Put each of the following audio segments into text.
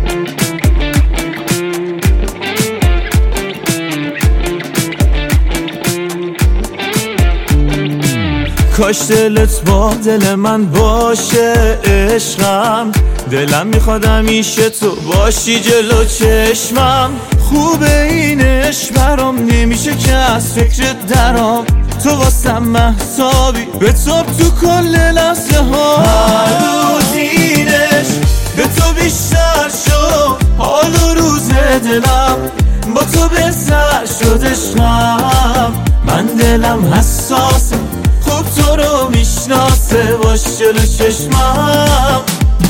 کاش دلت با دل من باشه عشقم، دلم میخواد همیشه تو باشی جلو چشمم. خوبه این عشق برام نمیشه که از فکرت درام، تو واسم مهتابی به تو کل لحظه ها. هر روز این عشق به تو بیشتر شد، حال و روز دلم با تو بهتر شد عشقم. من دلم حساسه خوب تو رو میشناسه، باش جلو چشمم.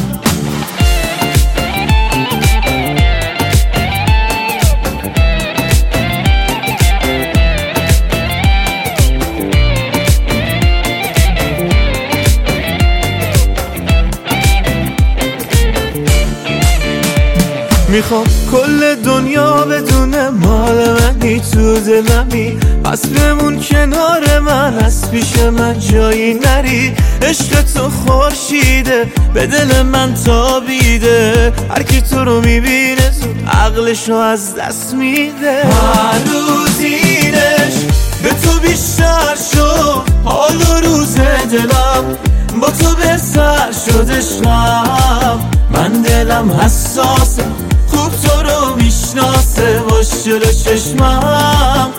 میخوام کل دنیا بدونه مال منی، تو دلمی پس بمون کنار من، از پیش من جایی نری. عشق تو خورشیده به دل من تابیده، هر کی تو رو میبینه زود عقلشو از دست میده. هر روز این عشق به تو بیشتر شد، حال و روز دلم با تو بهتر شد عشقم. من دلم حساسه خوب تو رو میشناسه، باش جلو چشمم.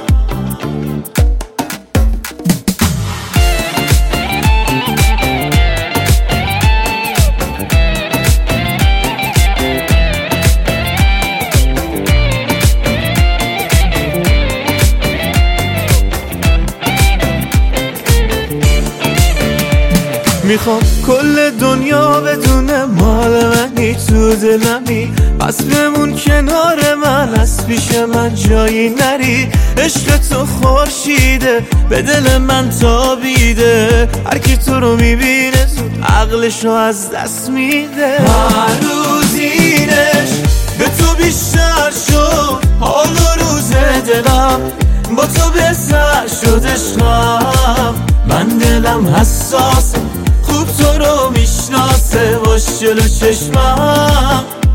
میخوام کل دنیا بدونه مال منی، تو دلمی پس بمون کنار من، از پیش من جایی نری. عشق تو خورشیده به دل من تابیده، هر کی تو رو میبینه زود عقلشو از دست میده. هر روز این عشق به تو بیشتر شد، حال و روز دلم با تو بهتر شد عشقم. من دلم حساسه خوب تو رو میشناسه، باش جلو چشمم.